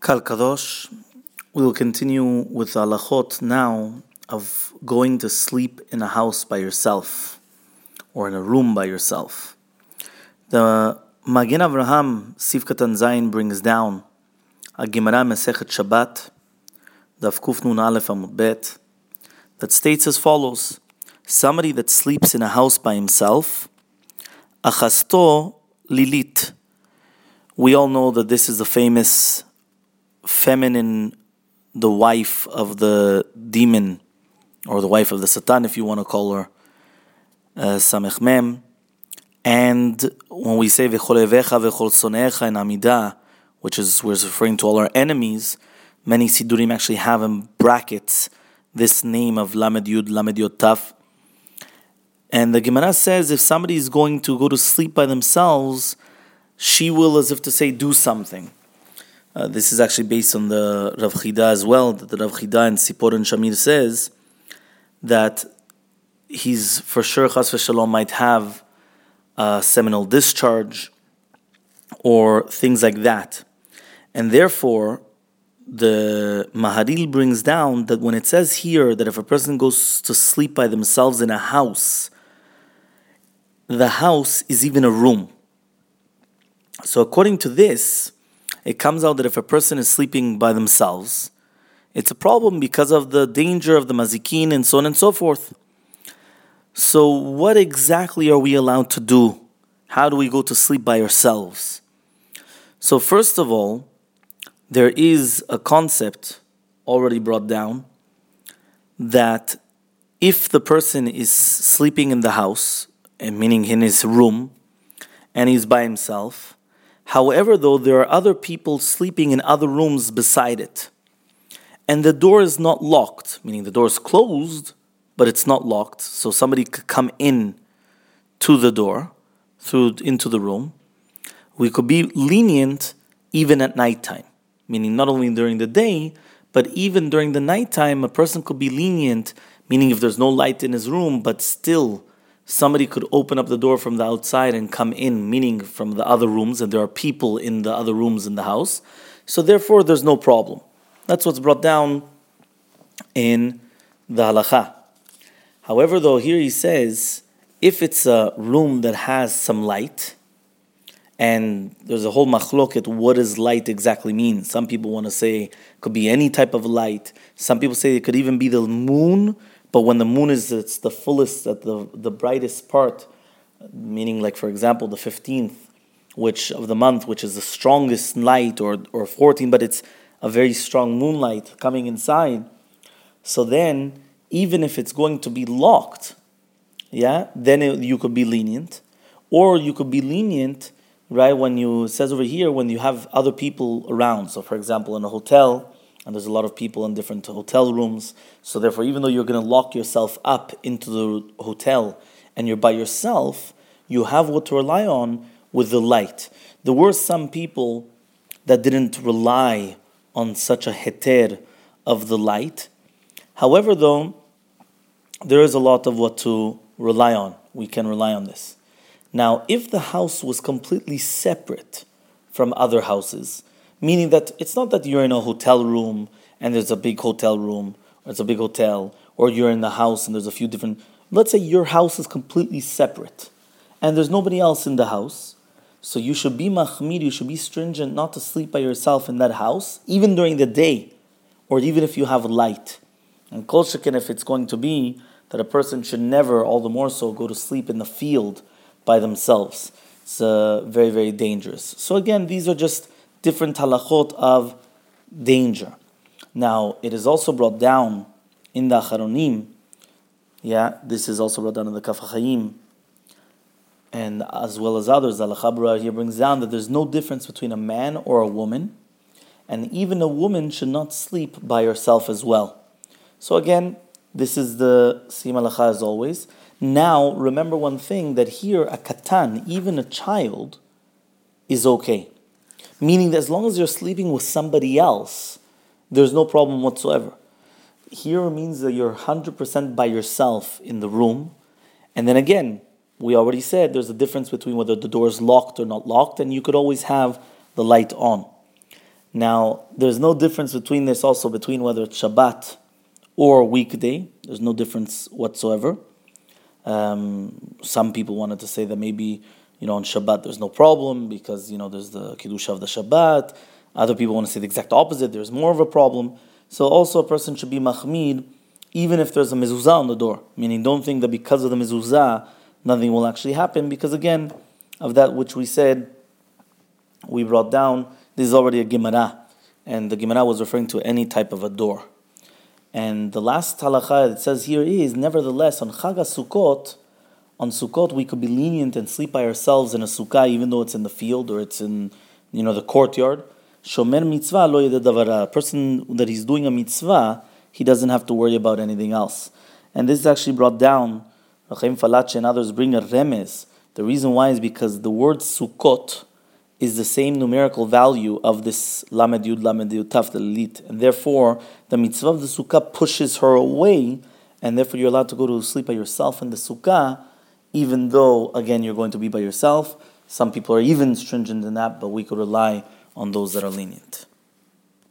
Kal Kadosh, we will continue with the halachot now of going to sleep in a house by yourself or in a room by yourself. The Magen Avraham Sif Katan Zayin brings down a Gemara Mesechet Shabbat, Daf Kuf Nun Aleph Amud Bet, that states as follows: somebody that sleeps in a house by himself, Achasto Lilit. We all know that this is the famous feminine, the wife of the demon, or the wife of the Satan, if you want to call her, Samech Mem. And when we say V'cholevecha v'chol sonecha in Amidah, which is we're referring to all our enemies, many Sidurim actually have in brackets this name of Lamed Yud Taf. And the Gemara says if somebody is going to go to sleep by themselves, she will, as if to say, do something. This is actually based on the Rav Chida as well, that the Rav Chida in Sipor and Shamir says that he's for sure, Chas v'Shalom, might have a seminal discharge or things like that. And therefore, the Maharil brings down that when it says here that if a person goes to sleep by themselves in a house, the house is even a room. So according to this, it comes out that if a person is sleeping by themselves, it's a problem because of the danger of the mazikin and so on and so forth. So what exactly are we allowed to do? How do we go to sleep by ourselves? So first of all, there is a concept already brought down that if the person is sleeping in the house, and meaning in his room, and he's by himself, however, though, there are other people sleeping in other rooms beside it, and the door is not locked, meaning the door is closed, but it's not locked, so somebody could come in to the door, into the room. We could be lenient even at nighttime, meaning not only during the day, but even during the nighttime, a person could be lenient, meaning if there's no light in his room, but still somebody could open up the door from the outside and come in, meaning from the other rooms, and there are people in the other rooms in the house. So therefore, there's no problem. That's what's brought down in the halacha. However, though, here he says, if it's a room that has some light, and there's a whole machloket, what does light exactly mean? Some people want to say it could be any type of light. Some people say it could even be the moon, but when the moon is it's the fullest, at the brightest part, meaning like, for example, the 15th of the month, which is the strongest light, or 14, but it's a very strong moonlight coming inside. So then, even if it's going to be locked, then you could be lenient. Or you could be lenient, right, it says over here, when you have other people around. So for example, in a hotel, and there's a lot of people in different hotel rooms. So therefore, even though you're going to lock yourself up into the hotel and you're by yourself, you have what to rely on with the light. There were some people that didn't rely on such a heter of the light. However, though, there is a lot of what to rely on. We can rely on this. Now, if the house was completely separate from other houses, meaning that it's not that you're in a hotel room and there's a big hotel room, or it's a big hotel, or you're in the house and there's a few different... Let's say your house is completely separate and there's nobody else in the house. So you should be mahmir, you should be stringent not to sleep by yourself in that house, even during the day, or even if you have light. And kol sheken, if it's going to be that a person should never, all the more so, go to sleep in the field by themselves. It's very, very dangerous. So again, these are just different halachot of danger. Now, it is also brought down in the Acharonim, this is also brought down in the Kaf HaChaim, and as well as others, the Al-Chabra here brings down that there's no difference between a man or a woman, and even a woman should not sleep by herself as well. So again, this is the Siyum Halacha as always. Now, remember one thing, that here, a katan, even a child, is okay. Meaning that as long as you're sleeping with somebody else, there's no problem whatsoever. Here means that you're 100% by yourself in the room. And then again, we already said there's a difference between whether the door is locked or not locked, and you could always have the light on. Now, there's no difference between this also between whether it's Shabbat or weekday. There's no difference whatsoever. Some people wanted to say that maybe, on Shabbat there's no problem because, there's the Kiddush of the Shabbat. Other people want to say the exact opposite, there's more of a problem. So also a person should be mahmid even if there's a mezuzah on the door. Meaning don't think that because of the mezuzah nothing will actually happen, because again, of that which we said, we brought down, this is already a Gemara. And the Gemara was referring to any type of a door. And the last halakha it says here is, nevertheless, on Chag HaSukkot, on Sukkot we could be lenient and sleep by ourselves in a sukkah, even though it's in the field or it's in, the courtyard. Shomer mitzvah lo yedeh davara. A person that he's doing a mitzvah, he doesn't have to worry about anything else. And this is actually brought down, Chaim Falach and others bring a remez. The reason why is because the word Sukkot is the same numerical value of this Lamed Yud Taf, the Lelit. And therefore, the mitzvah of the sukkah pushes her away, and therefore you're allowed to go to sleep by yourself in the sukkah, even though, again, you're going to be by yourself. Some people are even stringent in that, but we could rely on those that are lenient.